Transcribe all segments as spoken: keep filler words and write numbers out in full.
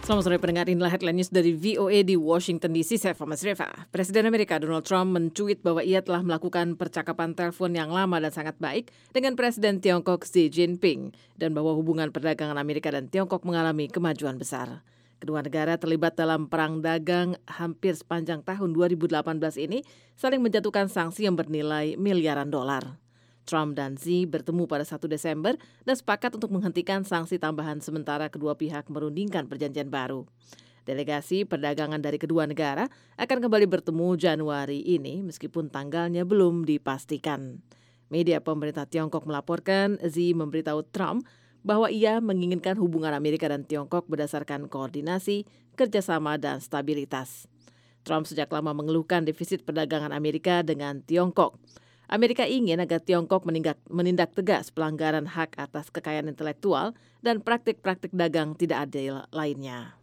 Selamat sore pendengar, inilah headline news dari V O A di Washington D C. Saya Fama Sreva. Presiden Amerika Donald Trump mencuit bahwa ia telah melakukan percakapan telepon yang lama dan sangat baik dengan Presiden Tiongkok Xi Jinping dan bahwa hubungan perdagangan Amerika dan Tiongkok mengalami kemajuan besar. Kedua negara terlibat dalam perang dagang hampir sepanjang tahun dua ribu delapan belas ini, saling menjatuhkan sanksi yang bernilai miliaran dolar. Trump dan Xi bertemu pada satu Desember dan sepakat untuk menghentikan sanksi tambahan sementara kedua pihak merundingkan perjanjian baru. Delegasi perdagangan dari kedua negara akan kembali bertemu Januari ini meskipun tanggalnya belum dipastikan. Media pemerintah Tiongkok melaporkan Xi memberitahu Trump bahwa ia menginginkan hubungan Amerika dan Tiongkok berdasarkan koordinasi, kerjasama, dan stabilitas. Trump sejak lama mengeluhkan defisit perdagangan Amerika dengan Tiongkok. Amerika ingin agar Tiongkok menindak, menindak tegas pelanggaran hak atas kekayaan intelektual dan praktik-praktik dagang tidak adil lainnya.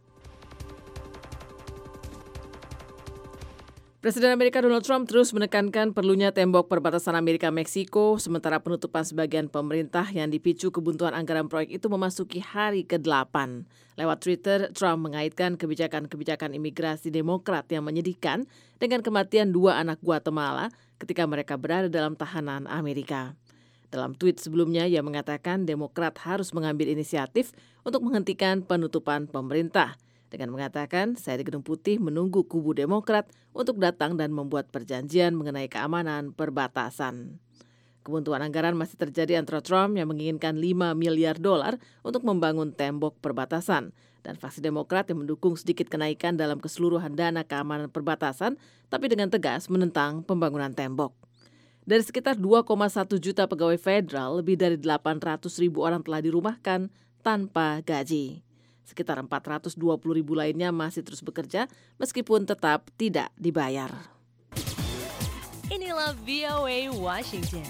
Presiden Amerika Donald Trump terus menekankan perlunya tembok perbatasan Amerika-Meksiko, sementara penutupan sebagian pemerintah yang dipicu kebuntuan anggaran proyek itu memasuki hari kedelapan. Lewat Twitter, Trump mengaitkan kebijakan-kebijakan imigrasi Demokrat yang menyedihkan dengan kematian dua anak Guatemala ketika mereka berada dalam tahanan Amerika. Dalam tweet sebelumnya, ia mengatakan Demokrat harus mengambil inisiatif untuk menghentikan penutupan pemerintah. Dengan mengatakan, saya di Gedung Putih menunggu kubu Demokrat untuk datang dan membuat perjanjian mengenai keamanan perbatasan. Kebuntuan anggaran masih terjadi antara Trump yang menginginkan lima miliar dolar untuk membangun tembok perbatasan dan fraksi Demokrat yang mendukung sedikit kenaikan dalam keseluruhan dana keamanan perbatasan, tapi dengan tegas menentang pembangunan tembok. Dari sekitar dua koma satu juta pegawai federal, lebih dari delapan ratus ribu orang telah dirumahkan tanpa gaji. Sekitar empat ratus dua puluh ribu lainnya masih terus bekerja meskipun tetap tidak dibayar. Inilah V O A Washington.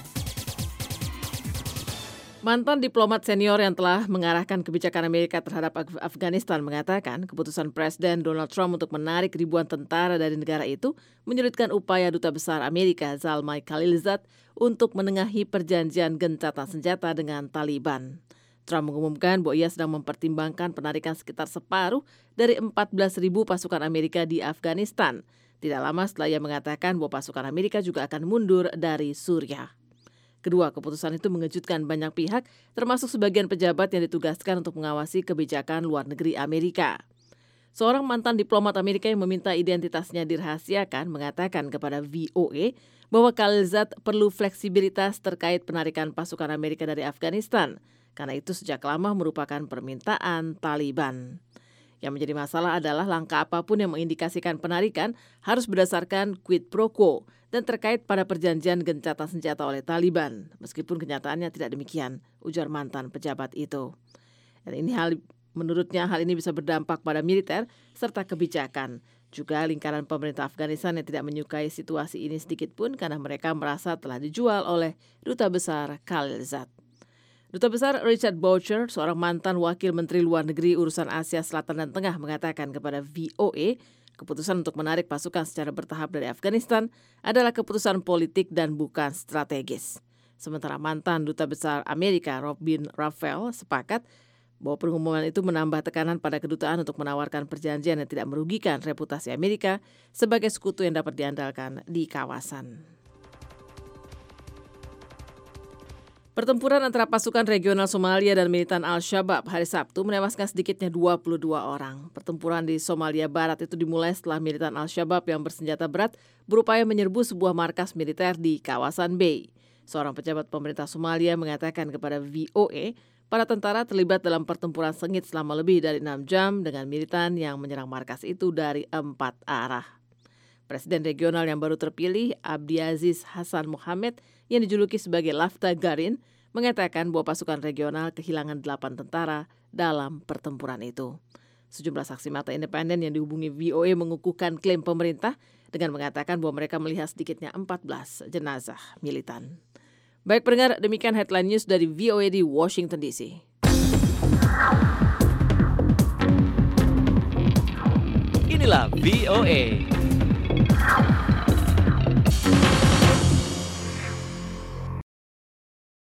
Mantan diplomat senior yang telah mengarahkan kebijakan Amerika terhadap Af- Afghanistan mengatakan keputusan Presiden Donald Trump untuk menarik ribuan tentara dari negara itu menyulitkan upaya Duta Besar Amerika Zalmay Khalilzad untuk menengahi perjanjian gencatan senjata dengan Taliban. Trump mengumumkan bahwa ia sedang mempertimbangkan penarikan sekitar separuh dari empat belas ribu pasukan Amerika di Afghanistan. Tidak lama setelah ia mengatakan bahwa pasukan Amerika juga akan mundur dari Suriah. Kedua keputusan itu mengejutkan banyak pihak, termasuk sebagian pejabat yang ditugaskan untuk mengawasi kebijakan luar negeri Amerika. Seorang mantan diplomat Amerika yang meminta identitasnya dirahasiakan mengatakan kepada V O A bahwa Khalilzad perlu fleksibilitas terkait penarikan pasukan Amerika dari Afghanistan. Karena itu sejak lama merupakan permintaan Taliban. Yang menjadi masalah adalah langkah apapun yang mengindikasikan penarikan harus berdasarkan quid pro quo dan terkait pada perjanjian gencatan senjata oleh Taliban. Meskipun kenyataannya tidak demikian, ujar mantan pejabat itu. Dan ini hal menurutnya hal ini bisa berdampak pada militer serta kebijakan. Juga lingkaran pemerintah Afghanistan yang tidak menyukai situasi ini sedikit pun karena mereka merasa telah dijual oleh Duta Besar Khalilzad. Duta Besar Richard Boucher, seorang mantan wakil Menteri Luar Negeri urusan Asia Selatan dan Tengah, mengatakan kepada V O A, keputusan untuk menarik pasukan secara bertahap dari Afghanistan adalah keputusan politik dan bukan strategis. Sementara mantan Duta Besar Amerika Robin Raphael sepakat bahwa pengumuman itu menambah tekanan pada kedutaan untuk menawarkan perjanjian yang tidak merugikan reputasi Amerika sebagai sekutu yang dapat diandalkan di kawasan. Pertempuran antara pasukan regional Somalia dan militan Al-Shabaab hari Sabtu menewaskan sedikitnya dua puluh dua orang. Pertempuran di Somalia Barat itu dimulai setelah militan Al-Shabaab yang bersenjata berat berupaya menyerbu sebuah markas militer di kawasan Bay. Seorang pejabat pemerintah Somalia mengatakan kepada V O A, para tentara terlibat dalam pertempuran sengit selama lebih dari enam jam dengan militan yang menyerang markas itu dari empat arah. Presiden regional yang baru terpilih, Abdiaziz Hassan Mohammed, yang dijuluki sebagai Lafta Garin, mengatakan bahwa pasukan regional kehilangan delapan tentara dalam pertempuran itu. Sejumlah saksi mata independen yang dihubungi V O A mengukuhkan klaim pemerintah dengan mengatakan bahwa mereka melihat sedikitnya empat belas jenazah militan. Baik pendengar, demikian headline news dari V O A di Washington D C. Inilah V O A.